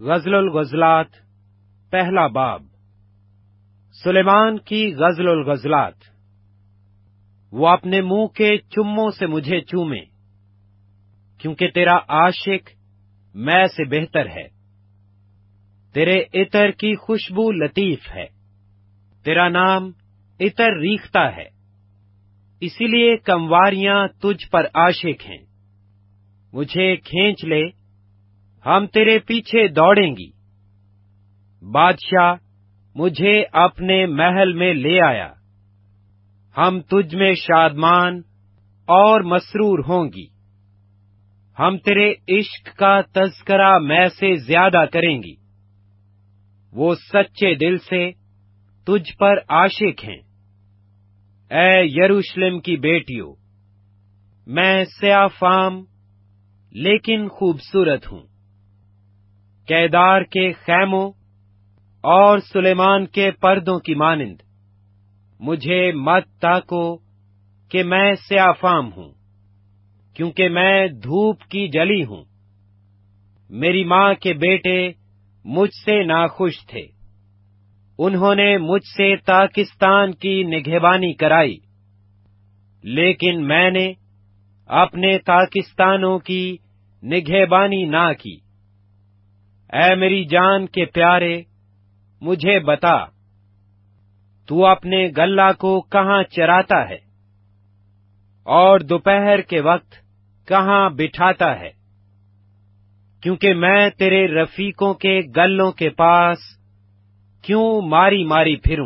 غزل الغزلات پہلا باب۔ سلیمان کی غزل الغزلات۔ وہ اپنے منہ کے چموں سے مجھے چومے، کیونکہ تیرا عاشق میں سے بہتر ہے۔ تیرے عطر کی خوشبو لطیف ہے، تیرا نام عطر ریختہ ہے، اسی لیے کمواریاں تجھ پر عاشق ہیں۔ مجھے کھینچ لے، ہم تیرے پیچھے دوڑیں گی۔ بادشاہ مجھے اپنے محل میں لے آیا، ہم تجھ میں شادمان اور مسرور ہوں گی۔ ہم تیرے عشق کا تذکرہ میں سے زیادہ کریں گی۔ وہ سچے دل سے تجھ پر عاشق ہیں، اے یروشلم کی بیٹیوں۔ میں سیاہ فام لیکن خوبصورت ہوں۔ کیدار کے خیموں اور سلیمان کے پردوں کی مانند مجھے مت تاکو کہ میں سیاہ فام ہوں، کیونکہ میں دھوپ کی جلی ہوں۔ میری ماں کے بیٹے مجھ سے ناخوش تھے، انہوں نے مجھ سے پاکستان کی نگہبانی کرائی، لیکن میں نے اپنے پاکستانوں کی نگہبانی نہ کی۔ اے میری جان کے پیارے، مجھے بتا، تو اپنے گلہ کو کہاں چراتا ہے اور دوپہر کے وقت کہاں بٹھاتا ہے؟ کیونکہ میں تیرے رفیقوں کے گلوں کے پاس کیوں ماری ماری پھروں؟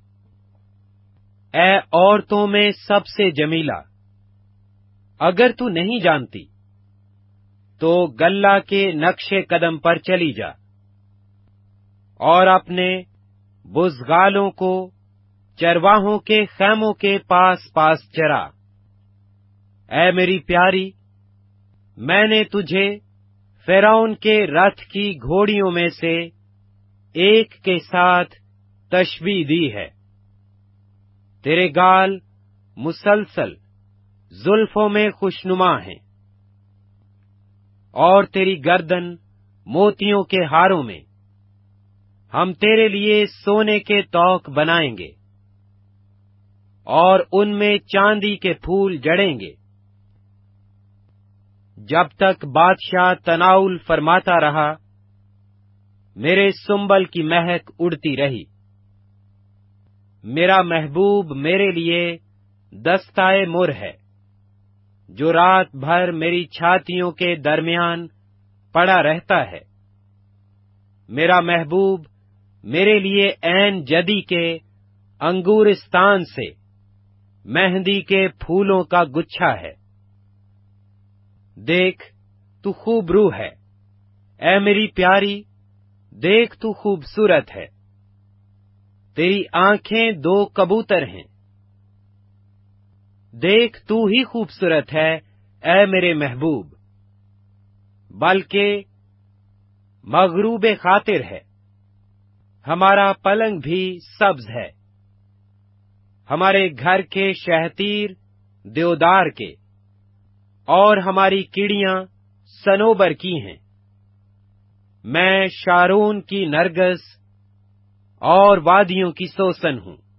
اے عورتوں میں سب سے جمیلہ، اگر تو نہیں جانتی تو گلہ کے نقش قدم پر چلی جا اور اپنے بزغالوں کو چرواہوں کے خیموں کے پاس پاس چرا۔ اے میری پیاری، میں نے تجھے فرعون کے رتھ کی گھوڑیوں میں سے ایک کے ساتھ تشبیہ دی ہے۔ تیرے گال مسلسل زلفوں میں خوشنما ہیں، اور تیری گردن موتیوں کے ہاروں میں۔ ہم تیرے لیے سونے کے طوق بنائیں گے اور ان میں چاندی کے پھول جڑیں گے۔ جب تک بادشاہ تناول فرماتا رہا، میرے سنبل کی مہک اڑتی رہی۔ میرا محبوب میرے لیے دستائے مر ہے، جو رات بھر میری چھاتیوں کے درمیان پڑا رہتا ہے۔ میرا محبوب میرے لیے عین جدی کے انگورستان سے مہندی کے پھولوں کا گچھا ہے۔ دیکھ تو خوب رو ہے، اے میری پیاری، دیکھ تو خوبصورت ہے۔ تیری آنکھیں دو کبوتر ہیں۔ دیکھ تو ہی خوبصورت ہے، اے میرے محبوب، بلکہ مغروب خاطر ہے۔ ہمارا پلنگ بھی سبز ہے، ہمارے گھر کے شہتیر دیودار کے، اور ہماری کڑیاں صنوبر کی ہیں۔ میں شارون کی نرگس اور وادیوں کی سوسن ہوں۔